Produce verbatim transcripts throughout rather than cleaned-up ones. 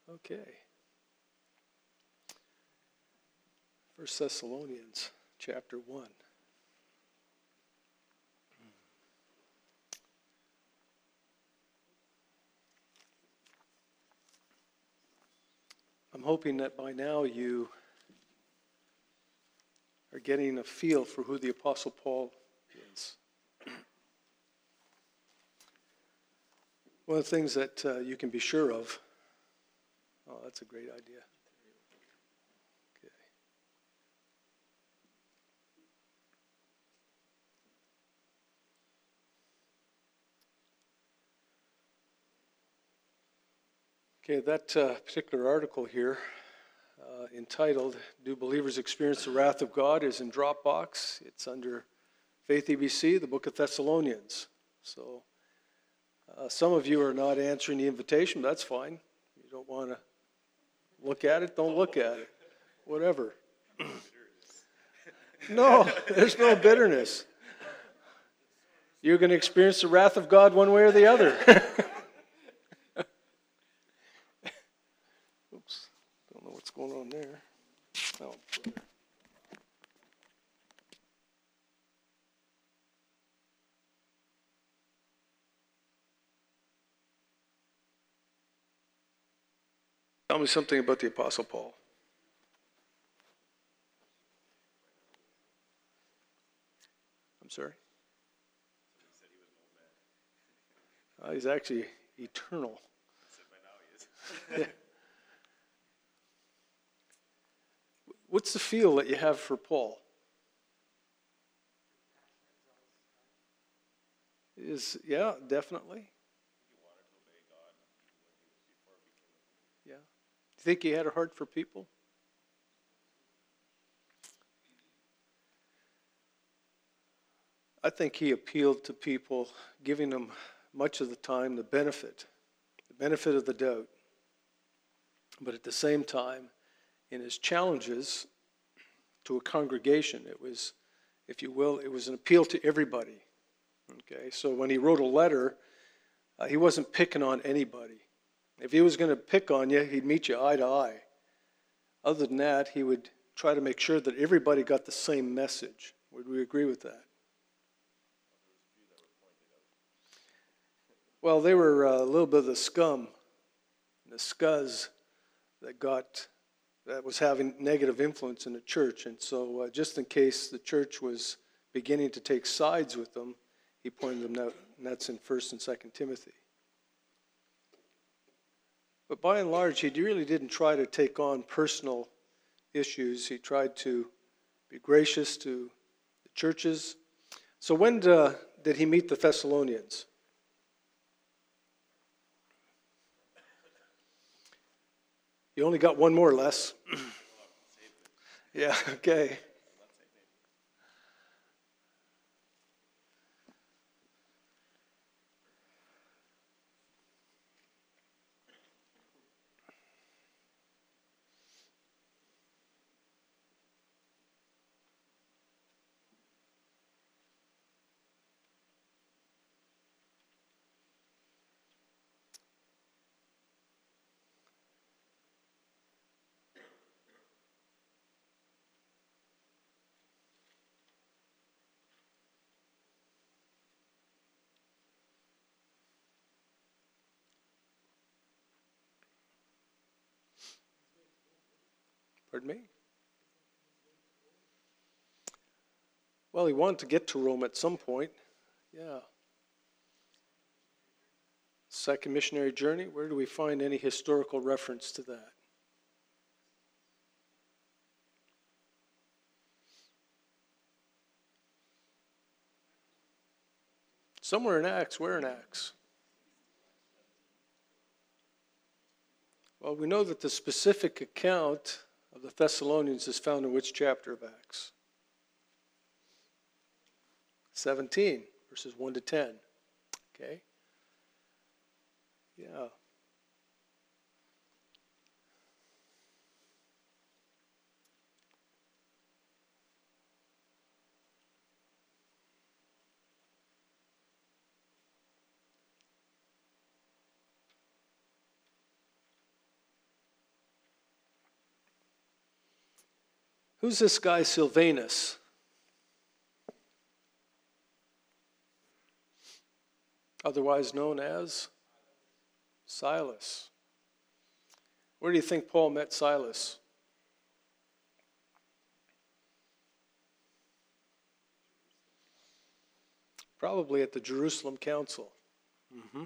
Okay. First Thessalonians chapter one. I'm hoping that by now you are getting a feel for who the Apostle Paul is. One of the things that uh, you can be sure of, oh, that's a great idea. Okay. Okay, that uh, particular article here, uh, entitled, Do Believers Experience the Wrath of God, is in Dropbox. It's under Faith E B C, the book of Thessalonians. So uh, some of you are not answering the invitation, but that's fine. You don't want to look at it, don't look at it. Whatever. No, there's no bitterness. You're going to experience the wrath of God one way or the other. Oops, don't know what's going on there. Oh, brother. Tell me something about the Apostle Paul. I'm sorry? Uh, he's actually eternal. Yeah. What's the feel that you have for Paul? Is yeah, definitely. Yeah. Do you think he had a heart for people? I think he appealed to people, giving them much of the time the benefit, the benefit of the doubt. But at the same time, in his challenges to a congregation, it was, if you will, it was an appeal to everybody. Okay, so when he wrote a letter, uh, he wasn't picking on anybody. If he was going to pick on you, he'd meet you eye to eye. Other than that, he would try to make sure that everybody got the same message. Would we agree with that? Well, they were uh, a little bit of the scum, the scuzz that got that was having negative influence in the church. And so uh, just in case the church was beginning to take sides with them, he pointed them out, and that's in First and Second Timothy. But by and large, he really didn't try to take on personal issues. He tried to be gracious to the churches. So when uh, did he meet the Thessalonians? You only got one more, Les. Yeah, okay. Pardon me? Well, he wanted to get to Rome at some point. Yeah. Second missionary journey, where do we find any historical reference to that? Somewhere in Acts. Where in Acts? Well, we know that the specific account of the Thessalonians is found in which chapter of Acts? seventeen, verses one to ten. Okay? Yeah. Who's this guy Silvanus? Otherwise known as Silas. Where do you think Paul met Silas? Probably at the Jerusalem Council. Mm-hmm.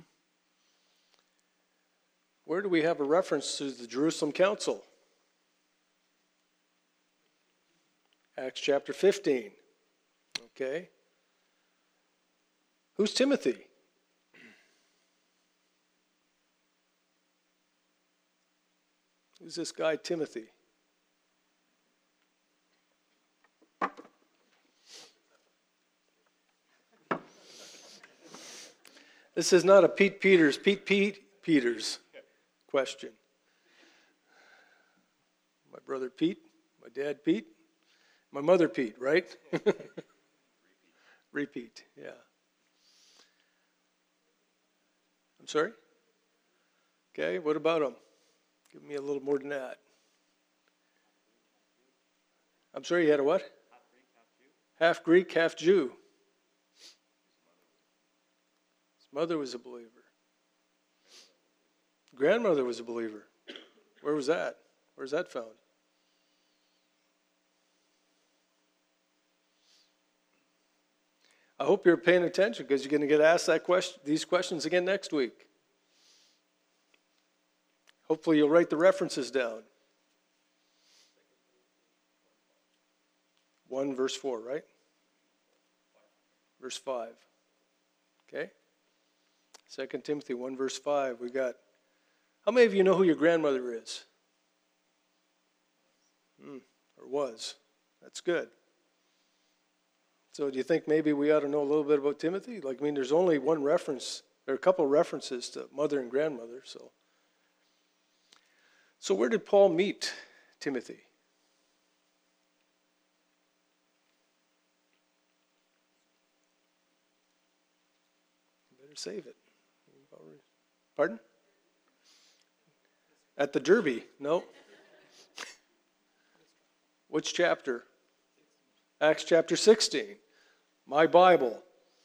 Where do we have a reference to the Jerusalem Council? Acts chapter fifteen. Okay. Who's Timothy? Who's this guy Timothy? This is not a Pete Peters, Pete Pete Peters question. My brother Pete, my dad Pete, my mother Pete, right? Repeat, yeah. I'm sorry? Okay, what about him? Give me a little more than that. I'm sorry, you had a what? Half Greek, half Jew. His mother was a believer. Grandmother was a believer. Where was that? Where's that found? I hope you're paying attention because you're going to get asked that question, these questions again next week. Hopefully you'll write the references down. one verse four, right? Verse five. Okay? Second Timothy one verse five. We got, how many of you know who your grandmother is? Hmm, or was. That's good. So do you think maybe we ought to know a little bit about Timothy? Like, I mean, there's only one reference, there are a couple of references to mother and grandmother, so. So where did Paul meet Timothy? You better save it. Pardon? At the Derby? No. Which chapter? Acts chapter sixteen. My Bible.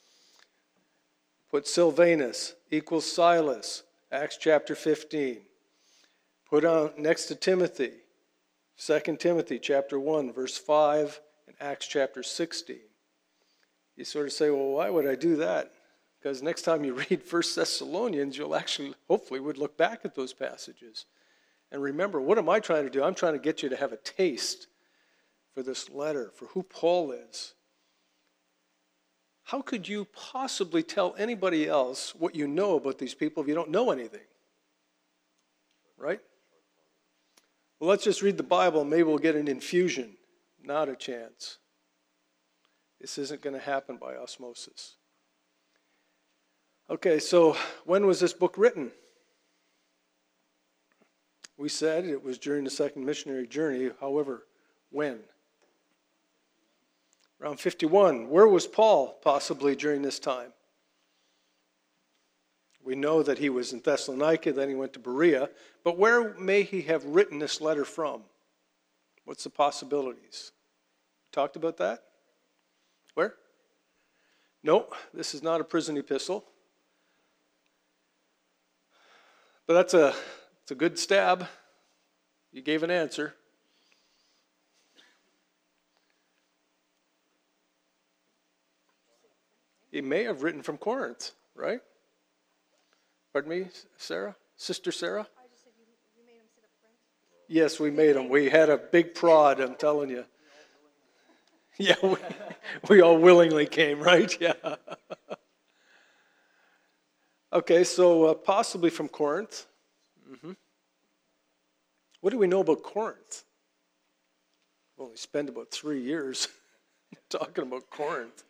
Put Silvanus equals Silas. Acts chapter fifteen. Put on next to Timothy. Second Timothy chapter one, verse five, and Acts chapter sixteen. You sort of say, well, why would I do that? Because next time you read First Thessalonians, you'll actually, hopefully, would look back at those passages. And remember, what am I trying to do? I'm trying to get you to have a taste for this letter, for who Paul is. How could you possibly tell anybody else what you know about these people if you don't know anything? Right? Well, let's just read the Bible and maybe we'll get an infusion. Not a chance. This isn't going to happen by osmosis. Okay, so when was this book written? We said it was during the second missionary journey. However, when? Around fifty-one. Where was Paul possibly during this time? We know that he was in Thessalonica, then he went to Berea. But where may he have written this letter from? What's the possibilities? Talked about that? Where? No, this is not a prison epistle. But that's a, it's a good stab. You gave an answer. He may have written from Corinth, right? Pardon me, Sarah? Sister Sarah? I just said you, you made him sit up front. Yes, we made him. We had a big prod, I'm telling you. Yeah, we, we all willingly came, right? Yeah. Okay, so uh, possibly from Corinth. Mm-hmm. What do we know about Corinth? We've only spent about three years talking about Corinth.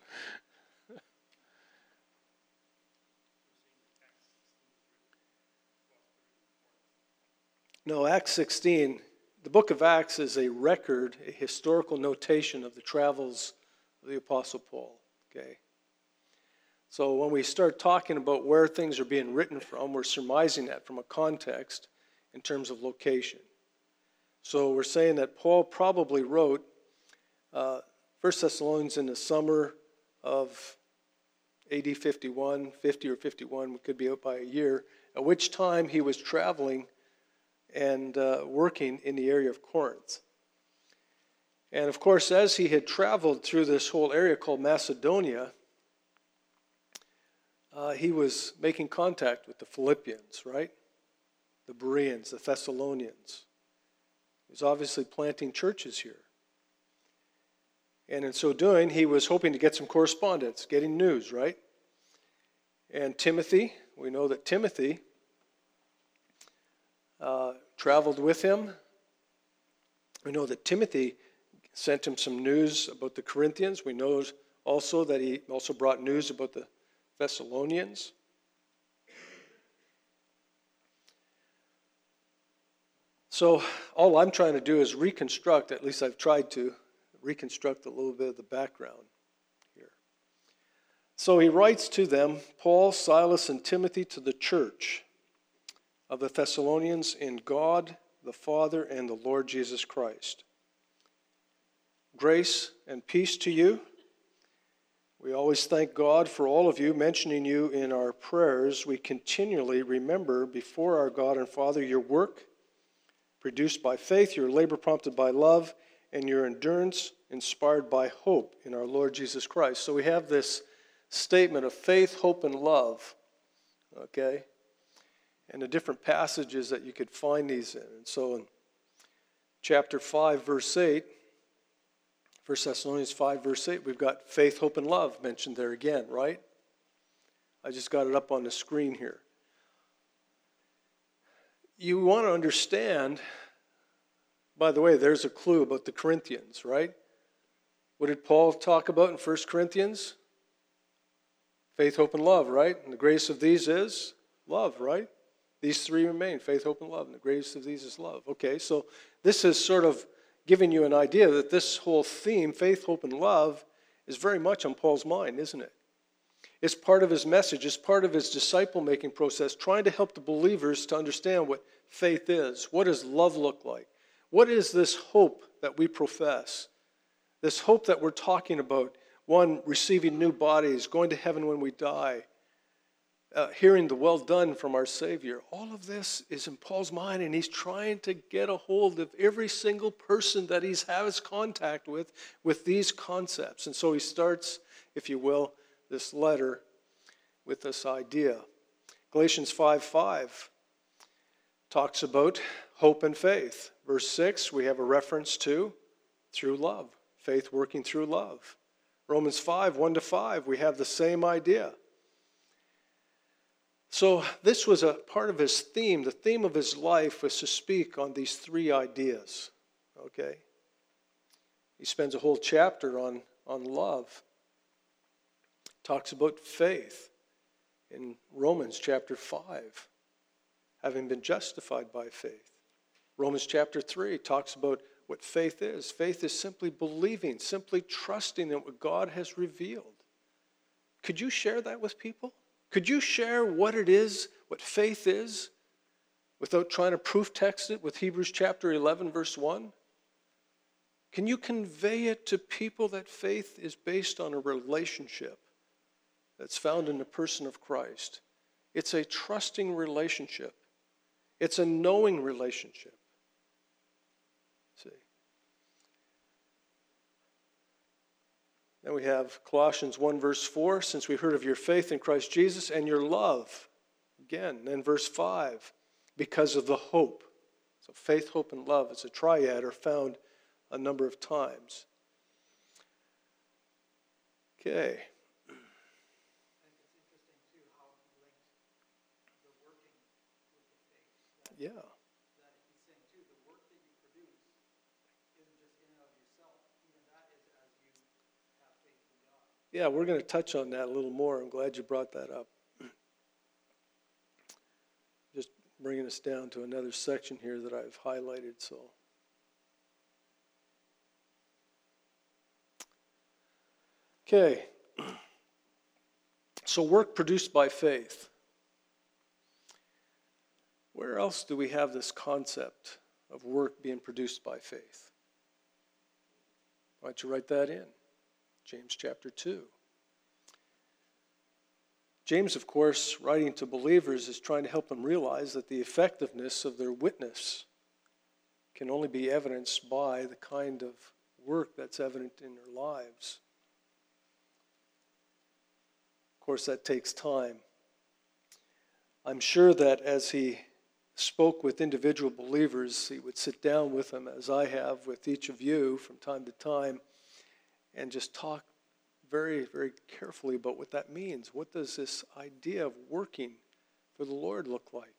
No, Acts sixteen, the book of Acts is a record, a historical notation of the travels of the Apostle Paul, okay? So when we start talking about where things are being written from, we're surmising that from a context in terms of location. So we're saying that Paul probably wrote Uh, First Thessalonians in the summer of A D fifty-one, fifty or fifty-one, we could be out by a year, at which time he was traveling and uh, working in the area of Corinth. And of course, as he had traveled through this whole area called Macedonia, uh, he was making contact with the Philippians, right? The Bereans, the Thessalonians. He was obviously planting churches here. And in so doing, he was hoping to get some correspondence, getting news, right? And Timothy, we know that Timothy uh, traveled with him. We know that Timothy sent him some news about the Corinthians. We know also that he also brought news about the Thessalonians. So all I'm trying to do is reconstruct, at least I've tried to, reconstruct a little bit of the background here. So he writes to them, Paul, Silas, and Timothy, to the church of the Thessalonians in God the Father and the Lord Jesus Christ. Grace and peace to you. We always thank God for all of you, mentioning you in our prayers. We continually remember before our God and Father your work produced by faith, your labor prompted by love, and your endurance inspired by hope in our Lord Jesus Christ. So we have this statement of faith, hope, and love, okay? And the different passages that you could find these in. And so in chapter five, verse eight, First Thessalonians five, verse eight, we've got faith, hope, and love mentioned there again, right? I just got it up on the screen here. You want to understand, by the way, there's a clue about the Corinthians, right? What did Paul talk about in First Corinthians? Faith, hope, and love, right? And the greatest of these is love, right? These three remain, faith, hope, and love. And the greatest of these is love. Okay, so this is sort of giving you an idea that this whole theme, faith, hope, and love, is very much on Paul's mind, isn't it? It's part of his message. It's part of his disciple-making process, trying to help the believers to understand what faith is. What does love look like? What is this hope that we profess? This hope that we're talking about, one, receiving new bodies, going to heaven when we die, uh, hearing the well done from our Savior. All of this is in Paul's mind, and he's trying to get a hold of every single person that he has contact with, with these concepts. And so he starts, if you will, this letter with this idea. Galatians five five talks about hope and faith. Verse six, we have a reference to through love, faith working through love. Romans five, one to five, we have the same idea. So this was a part of his theme. The theme of his life was to speak on these three ideas, okay? He spends a whole chapter on, on love. Talks about faith in Romans chapter five, having been justified by faith. Romans chapter three talks about what faith is. Faith is simply believing, simply trusting in what God has revealed. Could you share that with people? Could you share what it is, what faith is, without trying to proof text it with Hebrews chapter eleven, verse one? Can you convey it to people that faith is based on a relationship that's found in the person of Christ? It's a trusting relationship. It's a knowing relationship. See? Then we have Colossians one, verse four, since we heard of your faith in Christ Jesus and your love. Again, then verse five, because of the hope. So faith, hope, and love as a triad are found a number of times. Okay. Yeah. That he's saying too, the work that you produce isn't just in and of yourself. Even that is as you have faith in God. Yeah, we're going to touch on that a little more. I'm glad you brought that up. Just bringing us down to another section here that I've highlighted. So, okay. So work produced by faith. Where else do we have this concept of work being produced by faith? Why don't you write that in? James chapter two. James, of course, writing to believers, is trying to help them realize that the effectiveness of their witness can only be evidenced by the kind of work that's evident in their lives. Of course, that takes time. I'm sure that as he spoke with individual believers, he would sit down with them, as I have with each of you from time to time, and just talk very, very carefully about what that means. What does this idea of working for the Lord look like?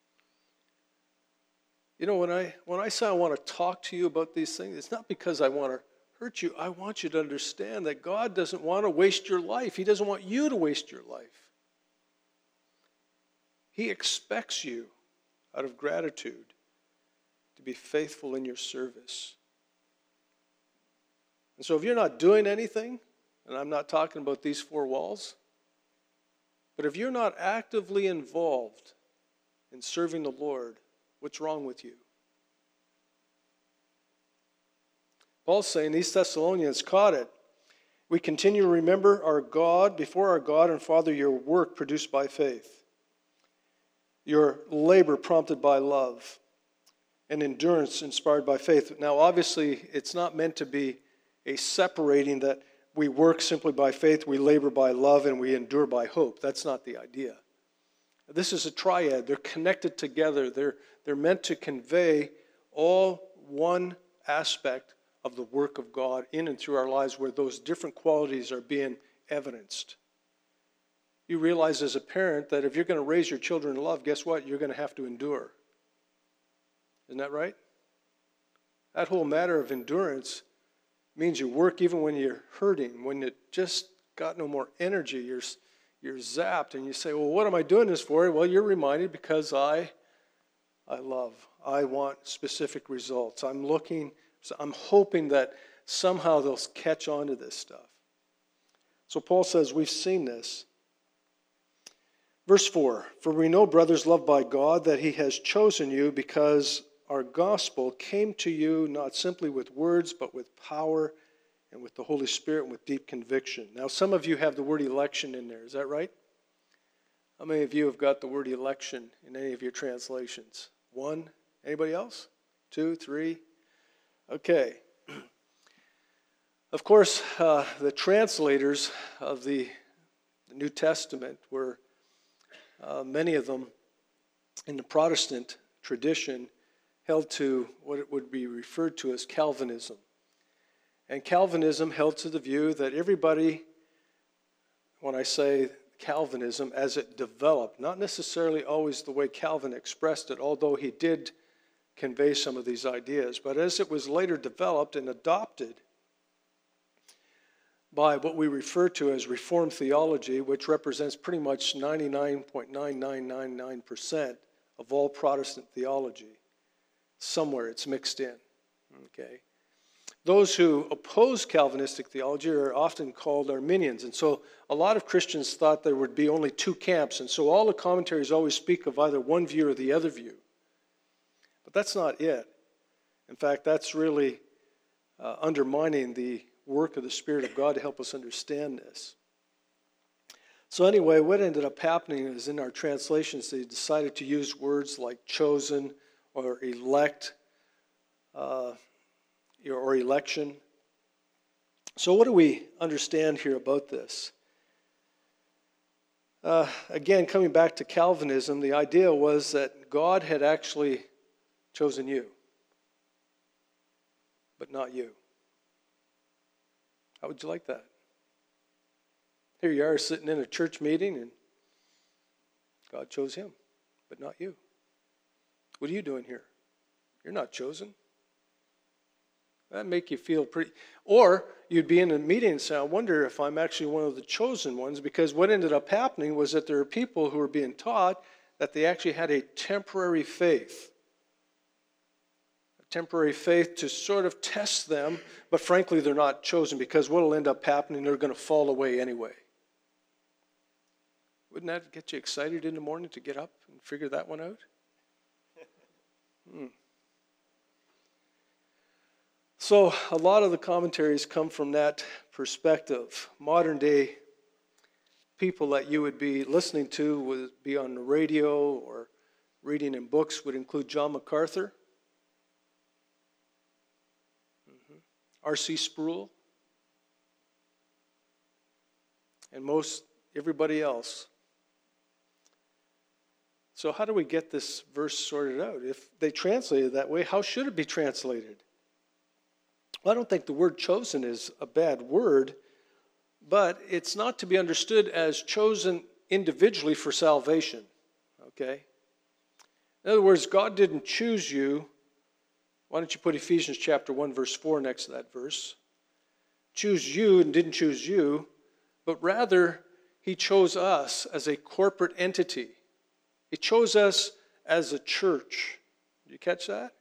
You know, when I when I say I want to talk to you about these things, it's not because I want to hurt you. I want you to understand that God doesn't want to waste your life. He doesn't want you to waste your life. He expects you, out of gratitude, to be faithful in your service. And so if you're not doing anything, and I'm not talking about these four walls, but if you're not actively involved in serving the Lord, what's wrong with you? Paul's saying these Thessalonians caught it. We continue to remember our God, before our God and Father, your work produced by faith, your labor prompted by love, and endurance inspired by faith. Now, obviously, it's not meant to be a separating that we work simply by faith, we labor by love, and we endure by hope. That's not the idea. This is a triad. They're connected together. They're, they're meant to convey all one aspect of the work of God in and through our lives, where those different qualities are being evidenced. You realize as a parent that if you're going to raise your children in love, guess what? You're going to have to endure. Isn't that right? That whole matter of endurance means you work even when you're hurting, when you just got no more energy, you're, you're zapped, and you say, well, what am I doing this for? Well, you're reminded because I, I love. I want specific results. I'm looking, so I'm hoping that somehow they'll catch on to this stuff. So Paul says, we've seen this. Verse four, for we know, brothers loved by God, that he has chosen you because our gospel came to you not simply with words, but with power and with the Holy Spirit and with deep conviction. Now, some of you have the word election in there. Is that right? How many of you have got the word election in any of your translations? One? Anybody else? Two? Three? Okay. Of course, uh, the translators of the, the New Testament were, uh, many of them in the Protestant tradition, held to what it would be referred to as Calvinism. And Calvinism held to the view that everybody, when I say Calvinism, as it developed, not necessarily always the way Calvin expressed it, although he did convey some of these ideas, but as it was later developed and adopted by what we refer to as Reformed theology, which represents pretty much ninety-nine point nine nine nine nine percent of all Protestant theology. Somewhere it's mixed in, okay? Those who oppose Calvinistic theology are often called Arminians, and so a lot of Christians thought there would be only two camps, and so all the commentaries always speak of either one view or the other view. But that's not it. In fact, that's really uh, undermining the work of the Spirit of God to help us understand this. So anyway, what ended up happening is in our translations, they decided to use words like chosen, or elect, uh, or election. So what do we understand here about this? Uh, again, coming back to Calvinism, the idea was that God had actually chosen you, but not you. How would you like that? Here you are sitting in a church meeting, and God chose him, but not you. What are you doing here? You're not chosen. That'd make you feel pretty... Or you'd be in a meeting and say, I wonder if I'm actually one of the chosen ones, because what ended up happening was that there are people who were being taught that they actually had a temporary faith. A temporary faith to sort of test them, but frankly, they're not chosen, because what will end up happening, they're going to fall away anyway. Wouldn't that get you excited in the morning to get up and figure that one out? Hmm. So a lot of the commentaries come from that perspective. Modern day people that you would be listening to would be on the radio or reading in books would include John MacArthur, mm-hmm. R C Sproul, and most everybody else. So how do we get this verse sorted out? If they translate it that way, how should it be translated? Well, I don't think the word chosen is a bad word, but it's not to be understood as chosen individually for salvation, okay? In other words, God didn't choose you. Why don't you put Ephesians chapter one, verse four next to that verse? Choose you and didn't choose you, but rather he chose us as a corporate entity. He chose us as a church. Did you catch that?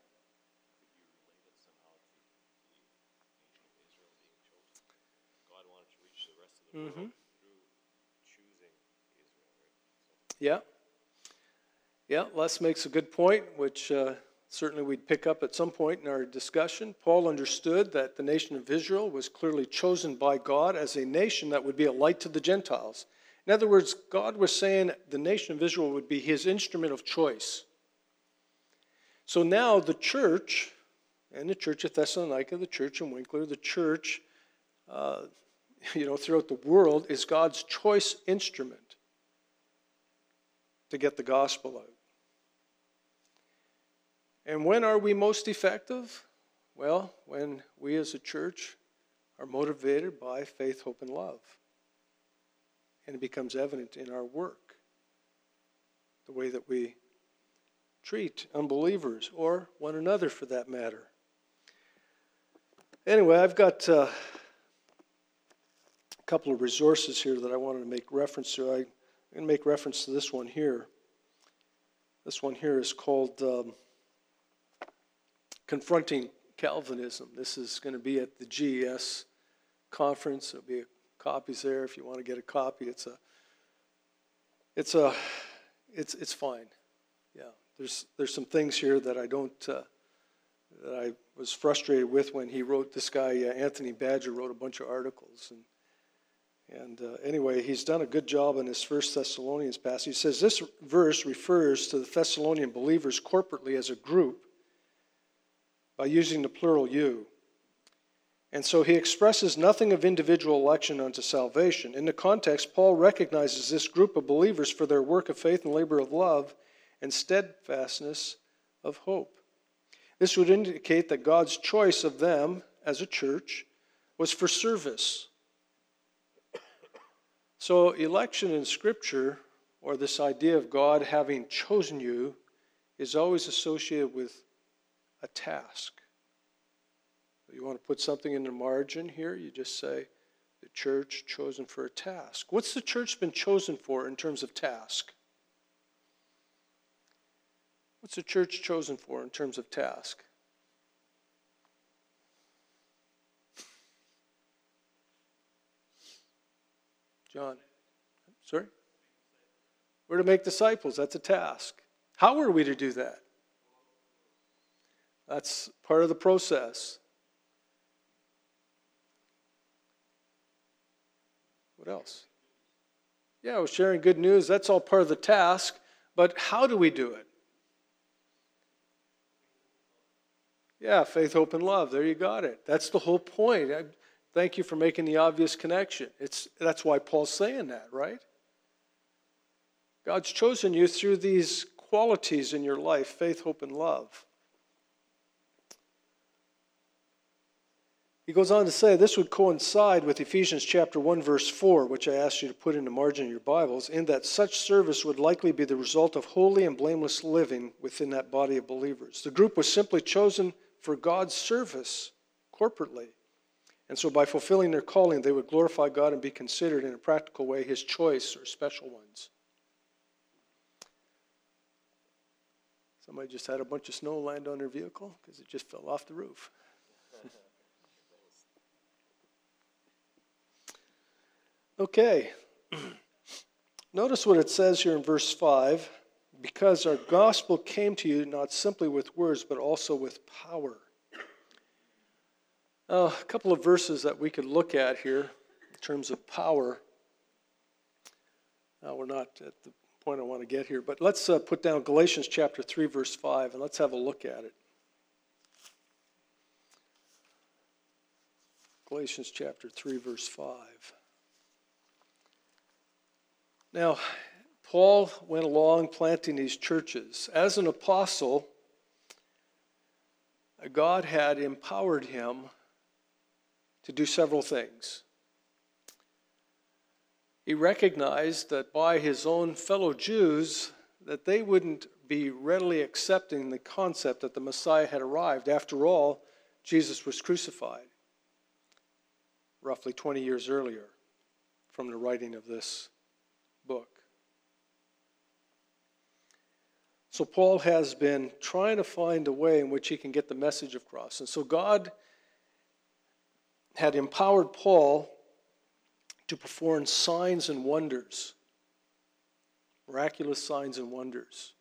Mm-hmm. Through choosing Israel, right? Yeah. Yeah, Les makes a good point, which uh, certainly we'd pick up at some point in our discussion. Paul understood that the nation of Israel was clearly chosen by God as a nation that would be a light to the Gentiles. In other words, God was saying the nation of Israel would be his instrument of choice. So now the church, and the church of Thessalonica, the church in Winkler, the church, uh, you know, throughout the world is God's choice instrument to get the gospel out. And when are we most effective? Well, when we as a church are motivated by faith, hope, and love. And it becomes evident in our work, the way that we treat unbelievers or one another for that matter. Anyway, I've got uh, a couple of resources here that I wanted to make reference to. I, I'm going to make reference to this one here. This one here is called um, Confronting Calvinism. This is going to be at the G E S conference. There'll be copies there if you want to get a copy. It's a, it's a, it's it's fine. Yeah, there's there's some things here that I don't uh, that I was frustrated with when he wrote. This guy uh, Anthony Badger wrote a bunch of articles, and and uh, anyway, he's done a good job in his First Thessalonians passage. He says this verse refers to the Thessalonian believers corporately as a group by using the plural you. And so he expresses nothing of individual election unto salvation. In the context, Paul recognizes this group of believers for their work of faith and labor of love and steadfastness of hope. This would indicate that God's choice of them as a church was for service. So election in Scripture, or this idea of God having chosen you, is always associated with a task. You want to put something in the margin here, you just say, the church chosen for a task. What's the church been chosen for in terms of task? What's the church chosen for in terms of task? John, sorry? We're to make disciples. That's a task. How are we to do that? That's part of the process. What else? Yeah, we're sharing good news. That's all part of the task. But how do we do it? Yeah, faith, hope, and love. There you got it. That's the whole point. I, thank you for making the obvious connection. It's that's why Paul's saying that, right? God's chosen you through these qualities in your life, faith, hope, and love. He goes on to say this would coincide with Ephesians chapter one, verse four, which I asked you to put in the margin of your Bibles, in that such service would likely be the result of holy and blameless living within that body of believers. The group was simply chosen for God's service corporately. And so by fulfilling their calling, they would glorify God and be considered in a practical way his choice or special ones. Somebody just had a bunch of snow land on their vehicle because it just fell off the roof. Okay, notice what it says here in verse five, because our gospel came to you not simply with words, but also with power. Uh, a couple of verses that we could look at here in terms of power. Uh, we're not at the point I want to get here, but let's uh, put down Galatians chapter three, verse five, and let's have a look at it. Galatians chapter three, verse five. Now, Paul went along planting these churches. As an apostle, God had empowered him to do several things. He recognized that by his own fellow Jews, that they wouldn't be readily accepting the concept that the Messiah had arrived. After all, Jesus was crucified roughly twenty years earlier from the writing of this book. So Paul has been trying to find a way in which he can get the message across. And so God had empowered Paul to perform signs and wonders, miraculous signs and wonders.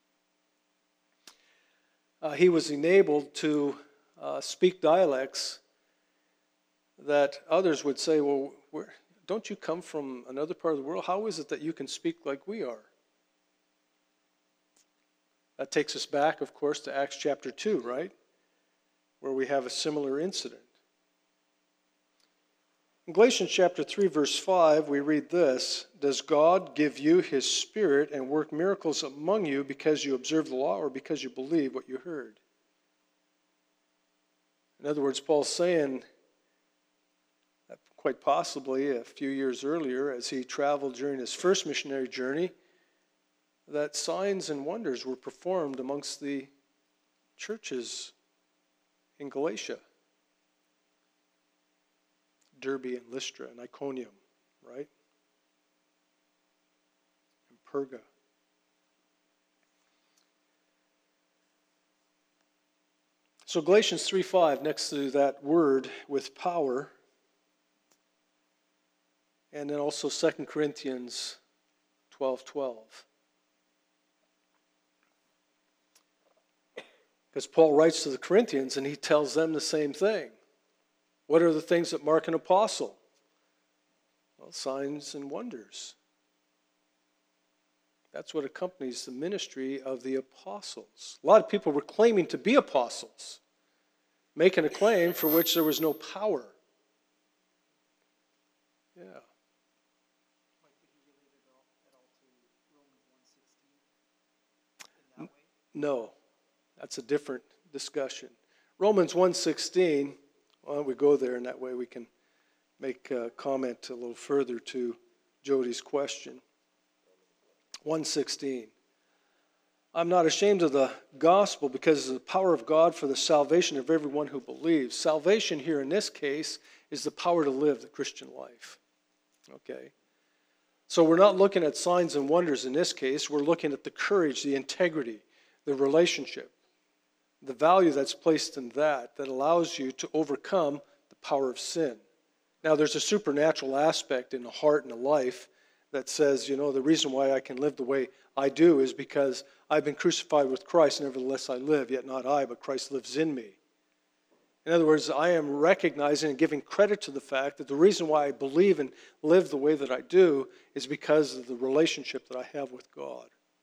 Uh, he was enabled to uh, speak dialects that others would say, well, where, don't you come from another part of the world? How is it that you can speak like we are? That takes us back, of course, to Acts chapter two, right? Where we have a similar incident. In Galatians chapter three, verse five, we read this: Does God give you his Spirit and work miracles among you because you observe the law or because you believe what you heard? In other words, Paul's saying that quite possibly a few years earlier, as he traveled during his first missionary journey, that signs and wonders were performed amongst the churches in Galatia. Derbe and Lystra and Iconium, right? And Perga. So Galatians three five, next to that word with power, and then also Second Corinthians twelve twelve. Because Paul writes to the Corinthians and he tells them the same thing. What are the things that mark an apostle? Well, signs and wonders. That's what accompanies the ministry of the apostles. A lot of people were claiming to be apostles, making a claim for which there was no power. Yeah. Mike, did you relate it all, at all to Romans one sixteen in that way? No, that's a different discussion. Romans one sixteen, why don't we go there, and that way we can make a comment a little further to Jody's question. one sixteen. I'm not ashamed of the gospel because of the power of God for the salvation of everyone who believes. Salvation here in this case is the power to live the Christian life. Okay? So we're not looking at signs and wonders in this case. We're looking at the courage, the integrity, the relationship, the value that's placed in that that allows you to overcome the power of sin. Now, there's a supernatural aspect in the heart and the life that says, you know, the reason why I can live the way I do is because I've been crucified with Christ, nevertheless I live, yet not I, but Christ lives in me. In other words, I am recognizing and giving credit to the fact that the reason why I believe and live the way that I do is because of the relationship that I have with God.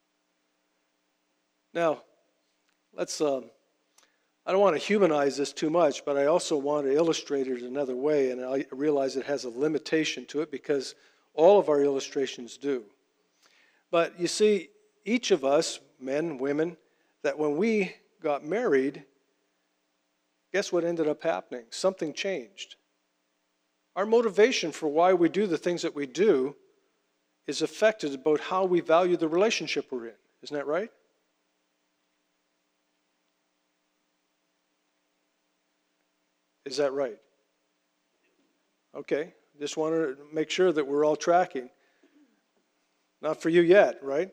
Now, let's, um, I don't want to humanize this too much, but I also want to illustrate it another way, and I realize it has a limitation to it because all of our illustrations do. But you see, each of us, men, women, that when we got married, guess what ended up happening? Something changed. Our motivation for why we do the things that we do is affected about how we value the relationship we're in. Isn't that right? Is that right? Okay. Just want to make sure that we're all tracking. Not for you yet, right?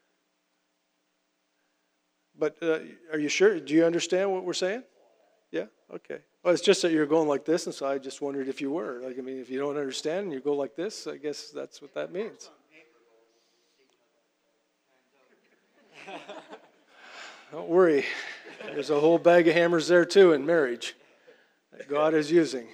But uh, are you sure? Do you understand what we're saying? Yeah? Okay. Well, it's just that you're going like this, and so I just wondered if you were. Like, I mean, if you don't understand and you go like this, I guess that's what that means. Don't worry. There's a whole bag of hammers there, too, in marriage. that God is using.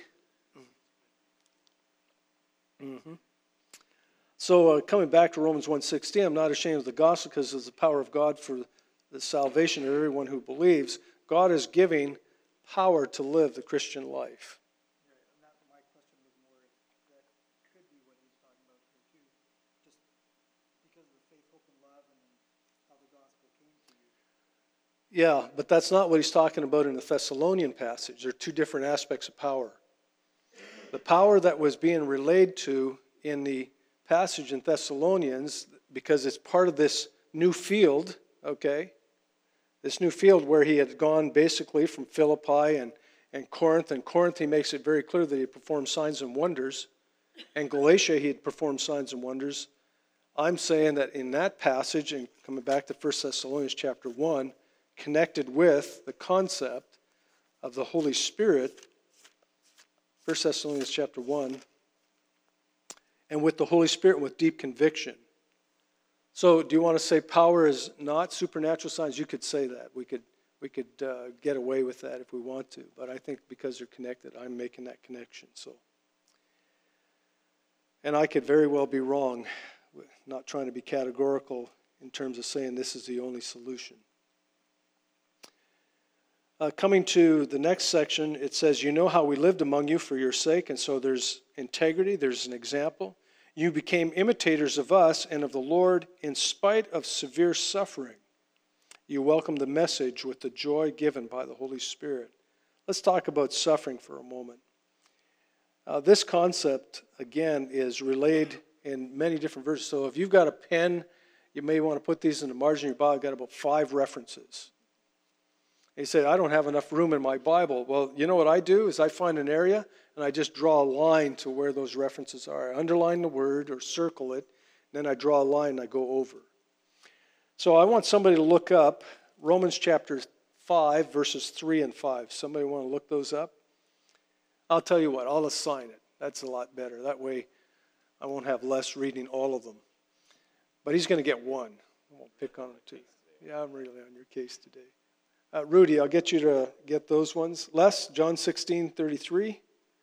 Mm-hmm. So uh, coming back to Romans one sixteen, I'm not ashamed of the gospel because it's the power of God for the salvation of everyone who believes. God is giving power to live the Christian life. Right, and that, my question was more, that could be what he's talking about here too, just because of the faith, hope, and love, and how the gospel came to you. Yeah, but that's not what he's talking about in the Thessalonian passage. There are two different aspects of power. The power that was being relayed to in the passage in Thessalonians, because it's part of this new field, okay? This new field where he had gone basically from Philippi and, and Corinth. And Corinth, he makes it very clear that he performed signs and wonders. And Galatia, he had performed signs and wonders. I'm saying that in that passage, and coming back to First Thessalonians chapter one, connected with the concept of the Holy Spirit, First Thessalonians chapter one, and with the Holy Spirit with deep conviction. So do you want to say power is not supernatural signs? You could say that. We could we could uh, get away with that if we want to. But I think because they're connected, I'm making that connection. So, and I could very well be wrong, not trying to be categorical in terms of saying this is the only solution. Uh, coming to the next section, it says, you know how we lived among you for your sake. And so there's integrity, there's an example. You became imitators of us and of the Lord in spite of severe suffering. You welcomed the message with the joy given by the Holy Spirit. Let's talk about suffering for a moment. Uh, this concept, again, is relayed in many different verses. So if you've got a pen, you may want to put these in the margin of your Bible. I've got about five references. He said, I don't have enough room in my Bible. Well, you know what I do is I find an area and I just draw a line to where those references are. I underline the word or circle it, then I draw a line and I go over. So I want somebody to look up Romans chapter five, verses three and five. Somebody want to look those up? I'll tell you what, I'll assign it. That's a lot better. That way I won't have Les reading all of them. But he's going to get one. I won't pick on him too. Yeah, I'm really on your case today. Uh, Rudy, I'll get you to get those ones. Les, John sixteen thirty-three.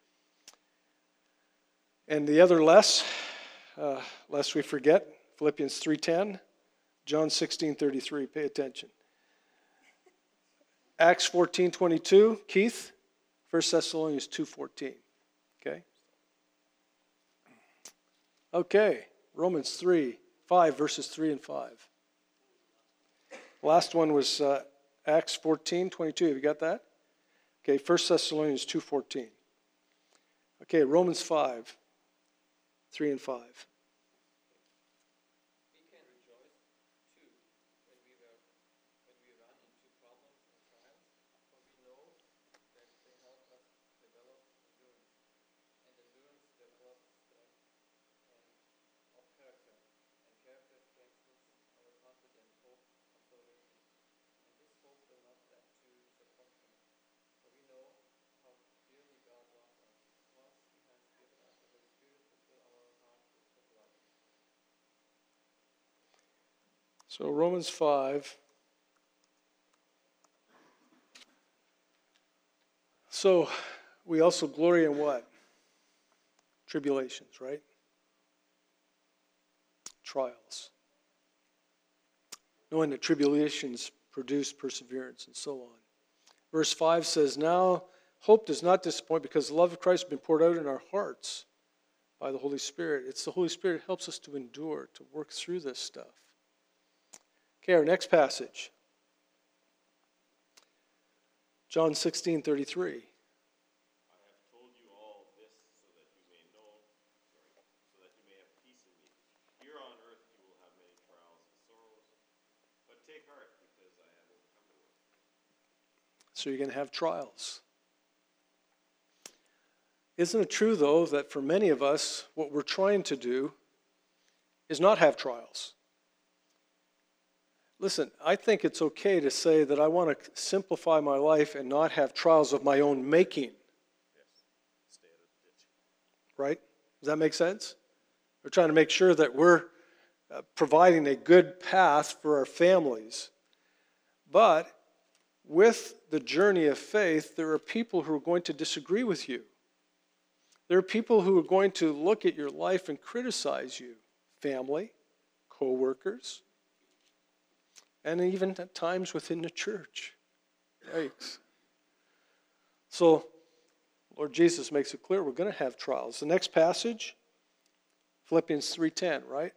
And the other Les, uh, lest we forget, Philippians three ten, John sixteen thirty-three. Pay attention. Acts fourteen twenty-two. Keith, First Thessalonians two fourteen. Okay? Okay, Romans three, five, verses three and five. Last one was uh, Acts fourteen twenty-two. Have you got that? Okay, First Thessalonians two fourteen. Okay, Romans five, three and five. We can rejoice too when we were when we run into problems and trials, for we know that they help us develop endurance, and endurance develops strength and of character, and character strengthens our confident hope of salvation. And this hope will not lead to disappointment, for we know how dearly God loves us. Once He has given us the Holy Spirit to fill our hearts with His love. So Romans five. So we also glory in what? Tribulations, right? Trials. Knowing that tribulations produce perseverance and so on. Verse five says, now hope does not disappoint because the love of Christ has been poured out in our hearts by the Holy Spirit. It's the Holy Spirit that helps us to endure, to work through this stuff. Okay, our next passage. John sixteen thirty-three. I have told you all this so that you may know, sorry, so that you may have peace in me. Here on earth you will have many trials and sorrows, but take heart because I have overcome the world. So you're going to have trials. Isn't it true, though, that for many of us, what we're trying to do is not have trials? Listen, I think it's okay to say that I want to simplify my life and not have trials of my own making. Yes, stay out of the ditch. Right? Does that make sense? We're trying to make sure that we're uh, providing a good path for our families. But with the journey of faith, there are people who are going to disagree with you. There are people who are going to look at your life and criticize you. Family, co-workers, and even at times within the church. Yikes. So, Lord Jesus makes it clear we're going to have trials. The next passage, Philippians three ten, right?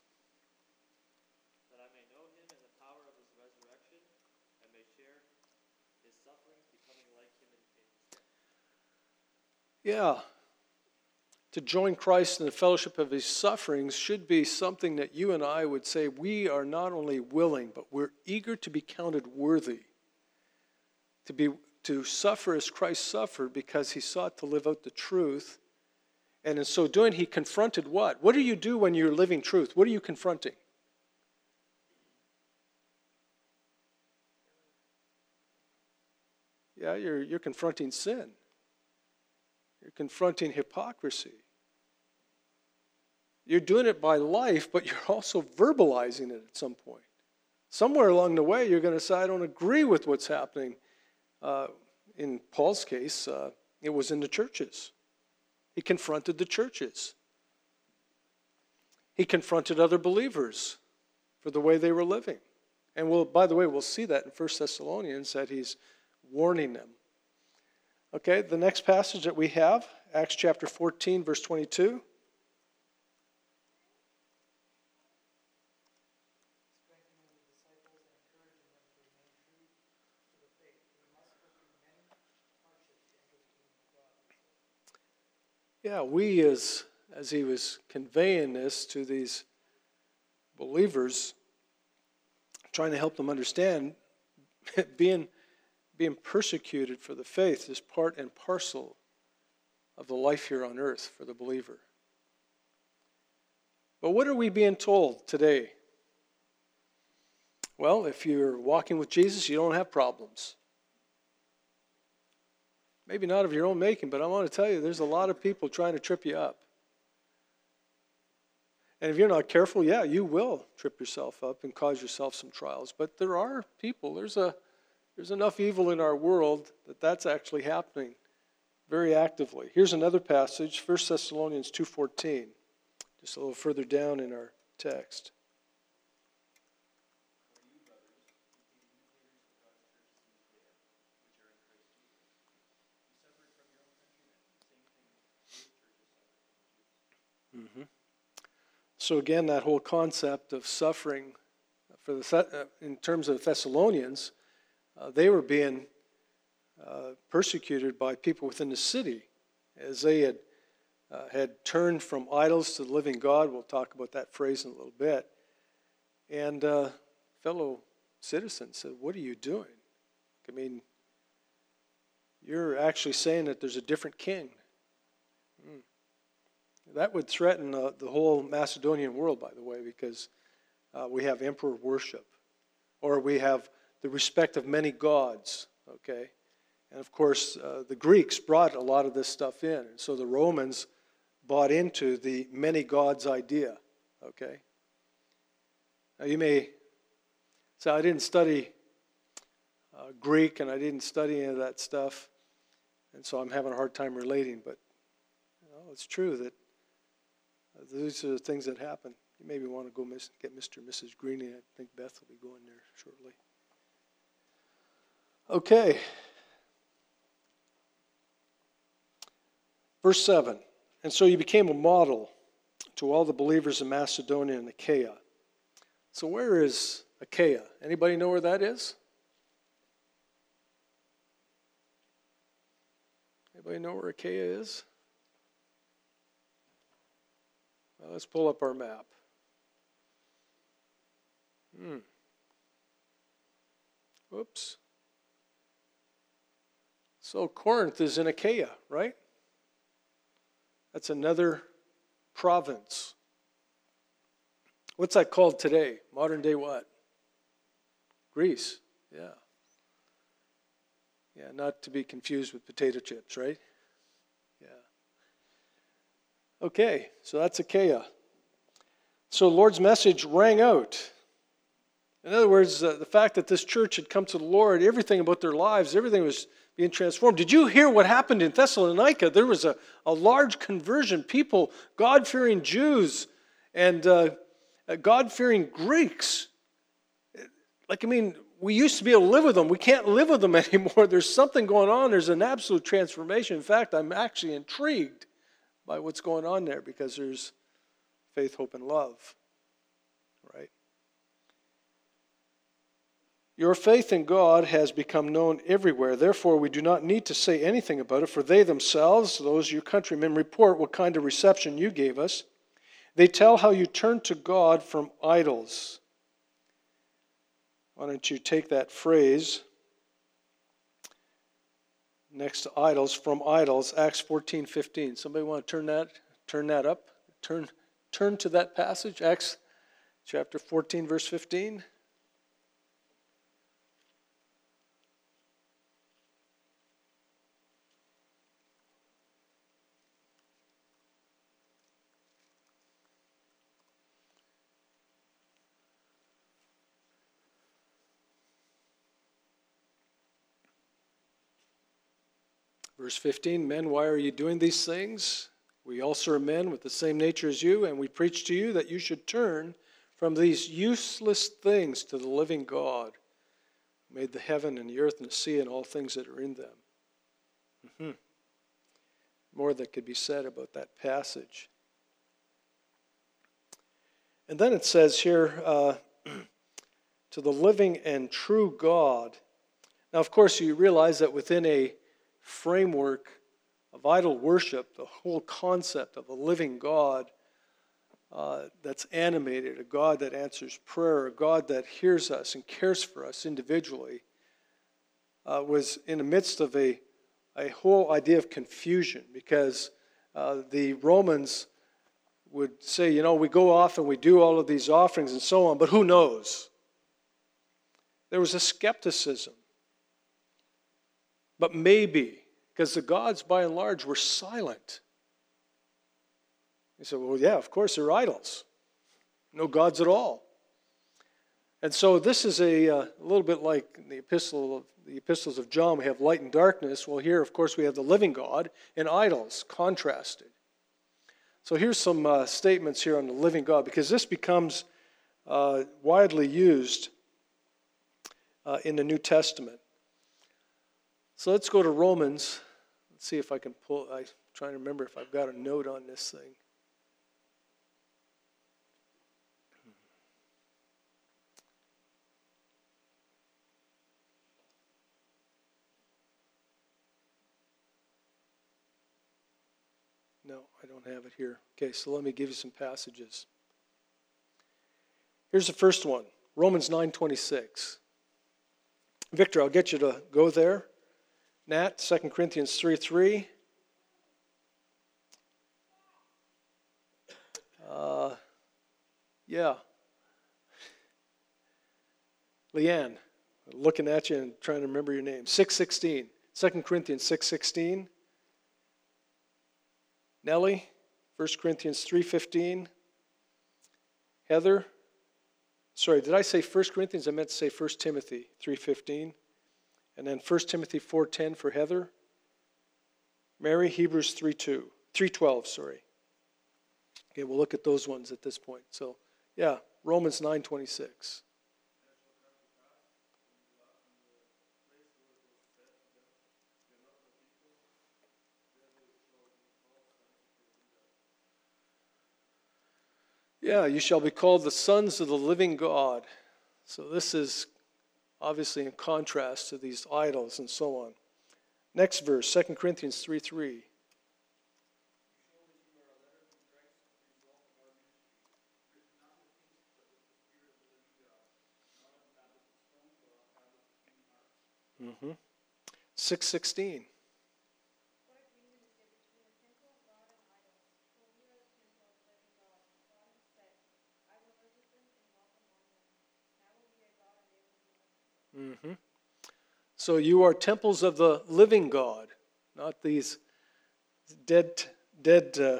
That I may know him and the power of his resurrection, and may share his sufferings, becoming like him in his death. Yeah. To join Christ in the fellowship of his sufferings should be something that you and I would say we are not only willing, but we're eager to be counted worthy. To be to suffer as Christ suffered because he sought to live out the truth. And in so doing, he confronted what? What do you do when you're living truth? What are you confronting? Yeah, you're, you're confronting sin. You're confronting hypocrisy. You're doing it by life, but you're also verbalizing it at some point. Somewhere along the way, you're going to say, I don't agree with what's happening. Uh, in Paul's case, uh, it was in the churches. He confronted the churches. He confronted other believers for the way they were living. And we'll, by the way, we'll see that in First Thessalonians, that he's warning them. Okay, the next passage that we have, Acts chapter fourteen, verse twenty-two. Strengthening the disciples and encouraging them to remain true to the faith. We must go through many hardships to enter the kingdom of God. Yeah, we as as he was conveying this to these believers, trying to help them understand, being being persecuted for the faith is part and parcel of the life here on earth for the believer. But what are we being told today? Well, if you're walking with Jesus, you don't have problems. Maybe not of your own making, but I want to tell you, there's a lot of people trying to trip you up. And if you're not careful, yeah, you will trip yourself up and cause yourself some trials. But there are people, there's a there's enough evil in our world that that's actually happening very actively. Here's another passage, First Thessalonians two fourteen, just a little further down in our text. Mm-hmm. So again, that whole concept of suffering for the in terms of the Thessalonians, uh, they were being uh, persecuted by people within the city as they had uh, had turned from idols to the living God. We'll talk about that phrase in a little bit. And uh, fellow citizens said, "What are you doing? I mean, you're actually saying that there's a different king." Mm. That would threaten uh, the whole Macedonian world, by the way, because uh, we have emperor worship, or we have the respect of many gods, okay? And of course, uh, the Greeks brought a lot of this stuff in, and so the Romans bought into the many gods idea, okay? Now you may say, I didn't study uh, Greek, and I didn't study any of that stuff, and so I'm having a hard time relating, but you know, it's true that Uh, these are the things that happen. You maybe want to go miss, get Mister and Missus Greening. I think Beth will be going there shortly. Okay. Verse seven. And so you became a model to all the believers in Macedonia and Achaia. So where is Achaia? Anybody know where that is? Anybody know where Achaia is? Well, let's pull up our map. Hmm. Whoops. So Corinth is in Achaia, right? That's another province. What's that called today? Modern day what? Greece, yeah. Yeah, not to be confused with potato chips, right? Yeah. Okay, so that's Achaia. So the Lord's message rang out. In other words, uh, the fact that this church had come to the Lord, everything about their lives, everything was being transformed. Did you hear what happened in Thessalonica? There was a, a large conversion, people, God-fearing Jews and uh, God-fearing Greeks. Like, I mean, we used to be able to live with them. We can't live with them anymore. There's something going on. There's an absolute transformation. In fact, I'm actually intrigued by what's going on there because there's faith, hope, and love, right? Your faith in God has become known everywhere. Therefore, we do not need to say anything about it, for they themselves, those your countrymen, report what kind of reception you gave us. They tell how you turned to God from idols. Why don't you take that phrase next to idols, from idols, Acts fourteen fifteen. Somebody want to turn that turn that up? Turn turn to that passage, Acts chapter fourteen, verse fifteen. Verse fifteen, men, why are you doing these things? We also are men with the same nature as you, and we preach to you that you should turn from these useless things to the living God, who made the heaven and the earth and the sea and all things that are in them. Mm-hmm. More that could be said about that passage. And then it says here, uh, to the living and true God. Now, of course, you realize that within a framework of idol worship, the whole concept of a living God uh, that's animated, a God that answers prayer, a God that hears us and cares for us individually, uh, was in the midst of a, a whole idea of confusion, because uh, the Romans would say, you know, we go off and we do all of these offerings and so on, but who knows? There was a skepticism. But maybe, because the gods by and large were silent. He said, well, yeah, of course they're idols. No gods at all. And so this is a, uh, a little bit like the epistle of, the epistles of John. We have light and darkness. Well, here, of course, we have the living God and idols contrasted. So here's some uh, statements here on the living God, because this becomes uh, widely used uh, in the New Testament. So let's go to Romans. Let's see if I can pull, I'm trying to remember if I've got a note on this thing. No, I don't have it here. Okay, so let me give you some passages. Here's the first one, Romans nine twenty-six. Victor, I'll get you to go there. Nat, Second Corinthians three three. Uh, yeah. Leanne, looking at you and trying to remember your name. six sixteen. Second Corinthians six sixteen. Nellie, First Corinthians three fifteen. Heather, sorry, did I say First Corinthians? I meant to say First Timothy three fifteen. And then First Timothy four ten for Heather. Mary, Hebrews three two, three twelve, sorry. Okay, we'll look at those ones at this point. So, yeah, Romans nine twenty-six. Yeah, you shall be called the sons of the living God. So this is obviously in contrast to these idols and so on. Next verse, Second Corinthians three three. Mm-hmm. six sixteen. What agreement is there between the temple of God and idols? For we are the temple of the living God. God has said, I will live with them and walk among them. And I will be their God and they will be my people. Mm-hmm. So you are temples of the living God, not these dead, dead uh,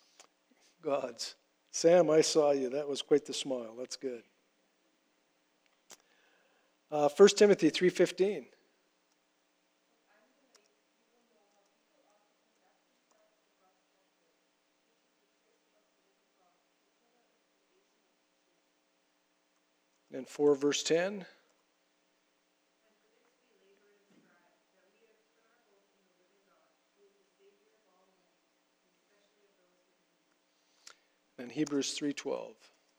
gods. Sam, I saw you. That was quite the smile. That's good. Uh, First Timothy three fifteen. And four verse ten. And Hebrews three twelve.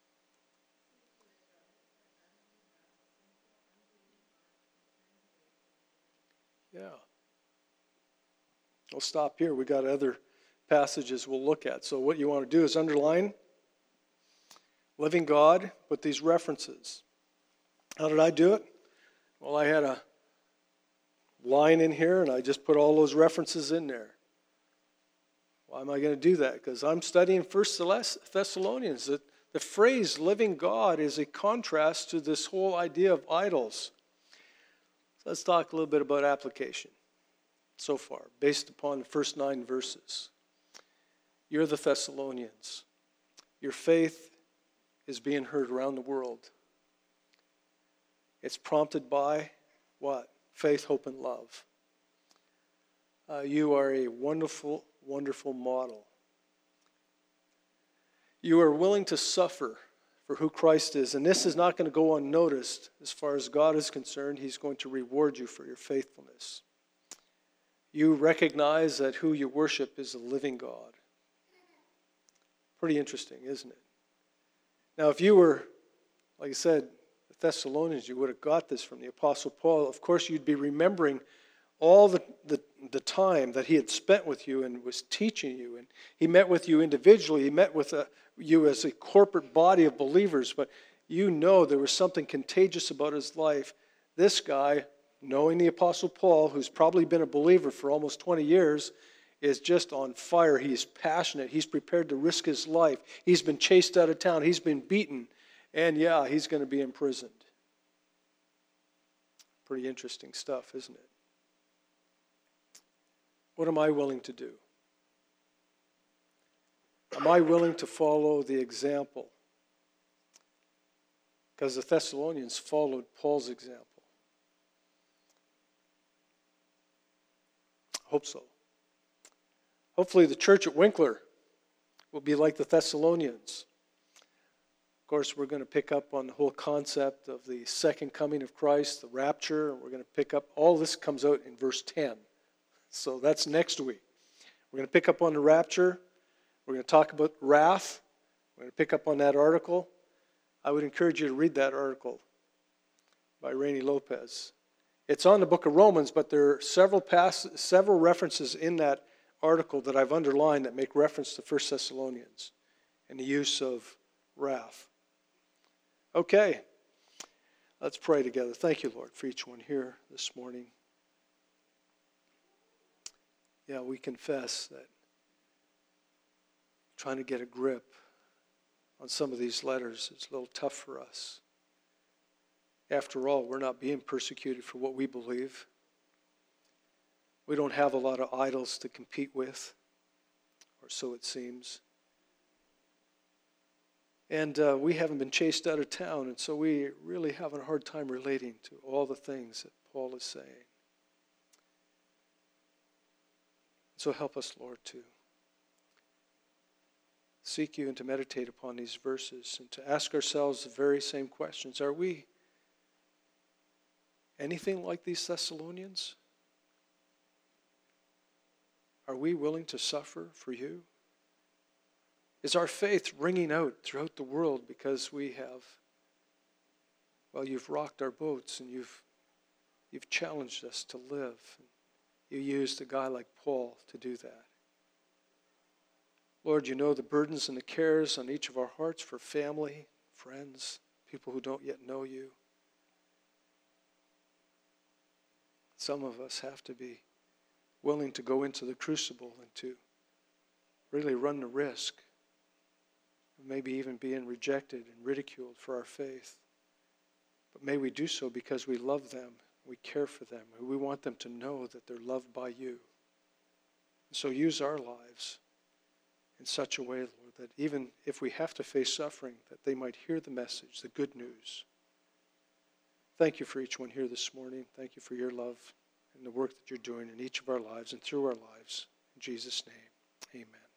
Yeah. We'll stop here. We got other passages we'll look at. So what you want to do is underline living God with these references. How did I do it? Well, I had a line in here and I just put all those references in there. Why am I going to do that? Because I'm studying First Thessalonians. The, the phrase living God is a contrast to this whole idea of idols. So let's talk a little bit about application so far, based upon the first nine verses. You're the Thessalonians. Your faith is being heard around the world. It's prompted by what? Faith, hope, and love. Uh, you are a wonderful, wonderful model. You are willing to suffer for who Christ is, and this is not going to go unnoticed. As far as God is concerned, He's going to reward you for your faithfulness. You recognize that who you worship is a living God. Pretty interesting, isn't it? Now, if you were, like I said, the Thessalonians, you would have got this from the Apostle Paul. Of course, you'd be remembering all the, the, the time that he had spent with you and was teaching you. And he met with you individually. He met with a, you as a corporate body of believers. But you know there was something contagious about his life. This guy, knowing the Apostle Paul, who's probably been a believer for almost twenty years, is just on fire. He's passionate. He's prepared to risk his life. He's been chased out of town. He's been beaten. And yeah, he's going to be imprisoned. Pretty interesting stuff, isn't it? What am I willing to do? Am I willing to follow the example? Because the Thessalonians followed Paul's example. Hope so. Hopefully the church at Winkler will be like the Thessalonians. Of course, we're going to pick up on the whole concept of the second coming of Christ, the rapture. We're going to pick up, all this comes out in verse ten. So that's next week. We're going to pick up on the rapture. We're going to talk about wrath. We're going to pick up on that article. I would encourage you to read that article by Rainey Lopez. It's on the book of Romans, but there are several pass- several references in that article that I've underlined that make reference to First Thessalonians and the use of wrath. Okay, let's pray together. Thank you, Lord, for each one here this morning. Yeah, we confess that trying to get a grip on some of these letters is a little tough for us. After all, we're not being persecuted for what we believe. We don't have a lot of idols to compete with, or so it seems. And uh, we haven't been chased out of town, and so we really have a hard time relating to all the things that Paul is saying. So help us, Lord, to seek you and to meditate upon these verses and to ask ourselves the very same questions. Are we anything like these Thessalonians? Are we willing to suffer for you? Is our faith ringing out throughout the world because we have, well, you've rocked our boats and you've you've challenged us to live. You used a guy like Paul to do that. Lord, you know the burdens and the cares on each of our hearts for family, friends, people who don't yet know you. Some of us have to be willing to go into the crucible and to really run the risk of maybe even being rejected and ridiculed for our faith. But may we do so because we love them, we care for them, and we want them to know that they're loved by you. And so use our lives in such a way, Lord, that even if we have to face suffering, that they might hear the message, the good news. Thank you for each one here this morning. Thank you for your love and the work that you're doing in each of our lives and through our lives. In Jesus' name, amen.